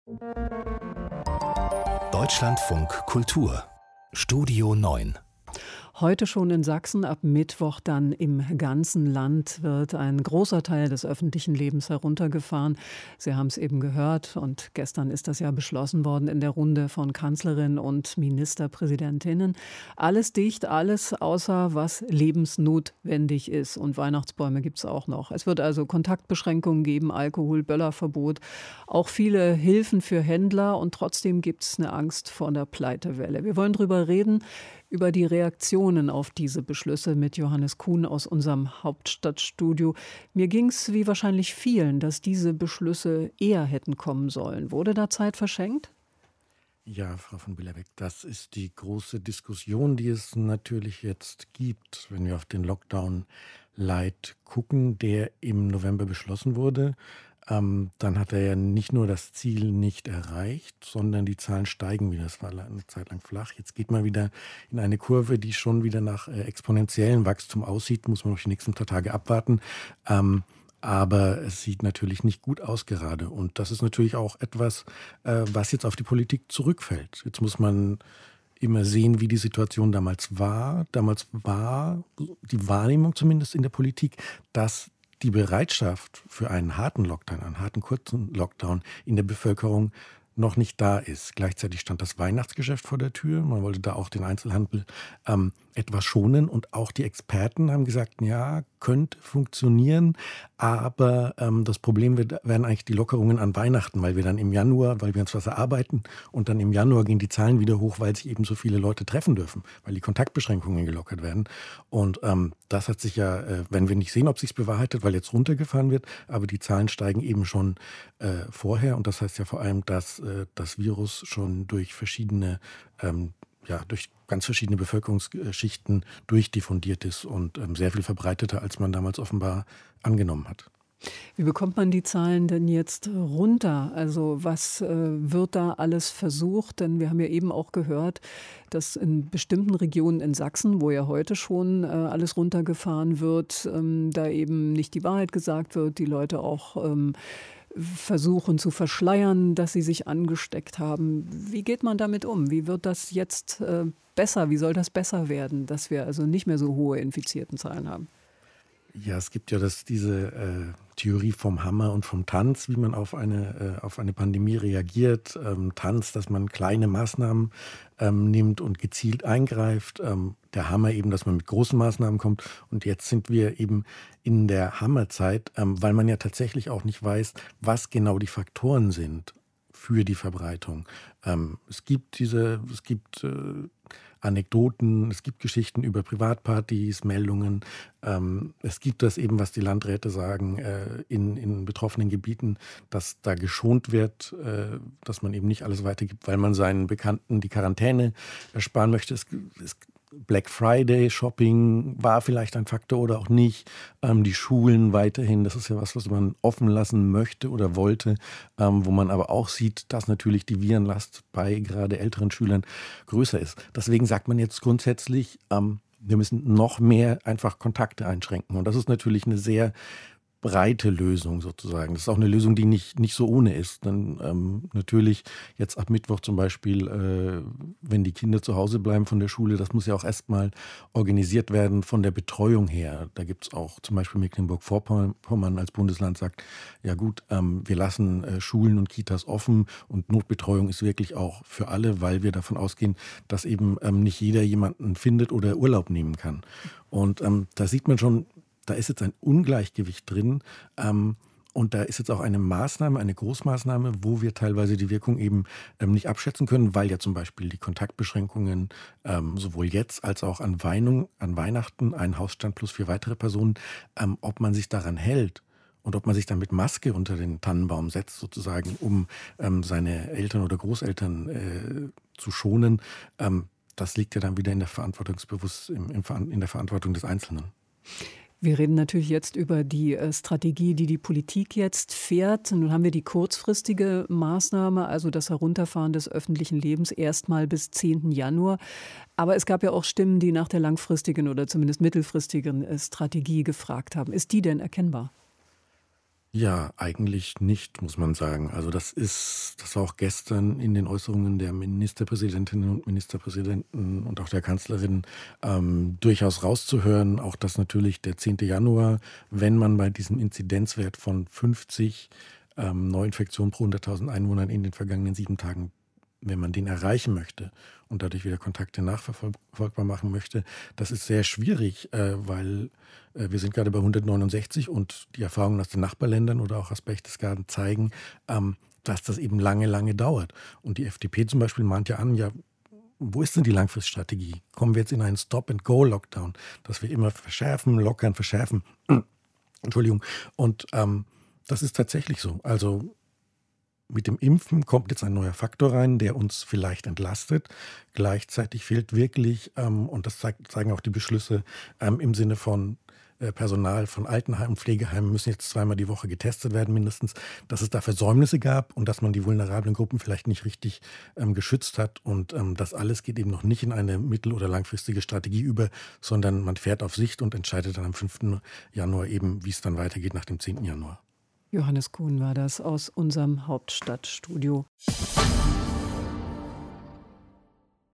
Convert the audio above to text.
Deutschlandfunk Kultur Studio 9. Heute schon in Sachsen, ab Mittwoch dann im ganzen Land wird ein großer Teil des öffentlichen Lebens heruntergefahren. Sie haben es eben gehört und gestern ist das ja beschlossen worden in der Runde von Kanzlerin und Ministerpräsidentinnen. Alles dicht, alles außer was lebensnotwendig ist, und Weihnachtsbäume gibt es auch noch. Es wird also Kontaktbeschränkungen geben, Alkohol, Böllerverbot, auch viele Hilfen für Händler, und trotzdem gibt es eine Angst vor der Pleitewelle. Wir wollen drüber reden, über die Reaktionen auf diese Beschlüsse mit Johannes Kuhn aus unserem Hauptstadtstudio. Mir ging es wie wahrscheinlich vielen, dass diese Beschlüsse eher hätten kommen sollen. Wurde da Zeit verschenkt? Ja, Frau von Billerbeck, das ist die große Diskussion, die es natürlich jetzt gibt, wenn wir auf den Lockdown-Light gucken, der im November beschlossen wurde. Dann hat er ja nicht nur das Ziel nicht erreicht, sondern die Zahlen steigen wieder. Es war eine Zeit lang flach. Jetzt geht man wieder in eine Kurve, die schon wieder nach exponentiellem Wachstum aussieht. Muss man noch die nächsten paar Tage abwarten. Aber es sieht natürlich nicht gut aus gerade. Und das ist natürlich auch etwas, was jetzt auf die Politik zurückfällt. Jetzt muss man immer sehen, wie die Situation damals war. Damals war die Wahrnehmung zumindest in der Politik, dass die Bereitschaft für einen harten Lockdown, einen harten kurzen Lockdown in der Bevölkerung noch nicht da ist. Gleichzeitig stand das Weihnachtsgeschäft vor der Tür. Man wollte da auch den Einzelhandel etwas schonen. Und auch die Experten haben gesagt, ja, könnte funktionieren. Aber das Problem werden eigentlich die Lockerungen an Weihnachten, weil wir dann im Januar, weil wir uns was erarbeiten und dann im Januar gehen die Zahlen wieder hoch, weil sich eben so viele Leute treffen dürfen, weil die Kontaktbeschränkungen gelockert werden. Und das hat sich ja, wenn wir nicht sehen, ob es sich bewahrheitet, weil jetzt runtergefahren wird, aber die Zahlen steigen eben schon vorher. Und das heißt ja vor allem, dass das Virus schon durch verschiedene durch ganz verschiedene Bevölkerungsschichten durchdiffundiert ist und sehr viel verbreiteter, als man damals offenbar angenommen hat. Wie bekommt man die Zahlen denn jetzt runter? Also was wird da alles versucht? Denn wir haben ja eben auch gehört, dass in bestimmten Regionen in Sachsen, wo ja heute schon alles runtergefahren wird, da eben nicht die Wahrheit gesagt wird, die Leute auch versuchen zu verschleiern, dass sie sich angesteckt haben. Wie geht man damit um? Wie wird das jetzt besser? Wie soll das besser werden, dass wir also nicht mehr so hohe Infiziertenzahlen haben? Ja, es gibt ja diese Theorie vom Hammer und vom Tanz, wie man auf eine Pandemie reagiert. Tanz, dass man kleine Maßnahmen nimmt und gezielt eingreift. Der Hammer eben, dass man mit großen Maßnahmen kommt. Und jetzt sind wir eben in der Hammerzeit, weil man ja tatsächlich auch nicht weiß, was genau die Faktoren sind für die Verbreitung. Es gibt Anekdoten, es gibt Geschichten über Privatpartys, Meldungen. Es gibt das eben, was die Landräte sagen, in betroffenen Gebieten, dass da geschont wird, dass man eben nicht alles weitergibt, weil man seinen Bekannten die Quarantäne ersparen möchte. Black Friday Shopping war vielleicht ein Faktor oder auch nicht. Die Schulen weiterhin, das ist ja was man offen lassen möchte oder wollte, wo man aber auch sieht, dass natürlich die Virenlast bei gerade älteren Schülern größer ist. Deswegen sagt man jetzt grundsätzlich, wir müssen noch mehr einfach Kontakte einschränken. Und das ist natürlich eine sehr breite Lösung sozusagen. Das ist auch eine Lösung, die nicht so ohne ist. Dann natürlich jetzt ab Mittwoch zum Beispiel, wenn die Kinder zu Hause bleiben von der Schule, das muss ja auch erstmal organisiert werden von der Betreuung her. Da gibt es auch zum Beispiel Mecklenburg-Vorpommern als Bundesland sagt, ja gut, wir lassen Schulen und Kitas offen und Notbetreuung ist wirklich auch für alle, weil wir davon ausgehen, dass eben nicht jeder jemanden findet oder Urlaub nehmen kann. Und da sieht man schon, da ist jetzt ein Ungleichgewicht drin und da ist jetzt auch eine Maßnahme, eine Großmaßnahme, wo wir teilweise die Wirkung eben nicht abschätzen können, weil ja zum Beispiel die Kontaktbeschränkungen sowohl jetzt als auch an Weihnachten, ein Hausstand plus 4 weitere Personen, ob man sich daran hält und ob man sich dann mit Maske unter den Tannenbaum setzt sozusagen, um seine Eltern oder Großeltern zu schonen, das liegt ja dann wieder in der in der Verantwortung des Einzelnen. Wir reden natürlich jetzt über die Strategie, die die Politik jetzt fährt. Nun haben wir die kurzfristige Maßnahme, also das Herunterfahren des öffentlichen Lebens erstmal bis 10. Januar. Aber es gab ja auch Stimmen, die nach der langfristigen oder zumindest mittelfristigen Strategie gefragt haben. Ist die denn erkennbar? Ja, eigentlich nicht, muss man sagen. Also das war auch gestern in den Äußerungen der Ministerpräsidentinnen und Ministerpräsidenten und auch der Kanzlerin durchaus rauszuhören. Auch dass natürlich der 10. Januar, wenn man bei diesem Inzidenzwert von 50 Neuinfektionen pro 100.000 Einwohnern in den vergangenen 7 Tagen, wenn man den erreichen möchte und dadurch wieder Kontakte nachverfolgbar machen möchte, das ist sehr schwierig, weil wir sind gerade bei 169 und die Erfahrungen aus den Nachbarländern oder auch aus Berchtesgaden zeigen, dass das eben lange, lange dauert. Und die FDP zum Beispiel mahnt ja an, ja, wo ist denn die Langfriststrategie? Kommen wir jetzt in einen Stop-and-Go-Lockdown, dass wir immer verschärfen, lockern, verschärfen? Entschuldigung. Und das ist tatsächlich so. Also mit dem Impfen kommt jetzt ein neuer Faktor rein, der uns vielleicht entlastet. Gleichzeitig fehlt wirklich, und das zeigen auch die Beschlüsse, im Sinne von Personal von Altenheimen und Pflegeheimen müssen jetzt 2-mal die Woche getestet werden mindestens, dass es da Versäumnisse gab und dass man die vulnerablen Gruppen vielleicht nicht richtig geschützt hat. Und das alles geht eben noch nicht in eine mittel- oder langfristige Strategie über, sondern man fährt auf Sicht und entscheidet dann am 5. Januar eben, wie es dann weitergeht nach dem 10. Januar. Johannes Kuhn war das aus unserem Hauptstadtstudio.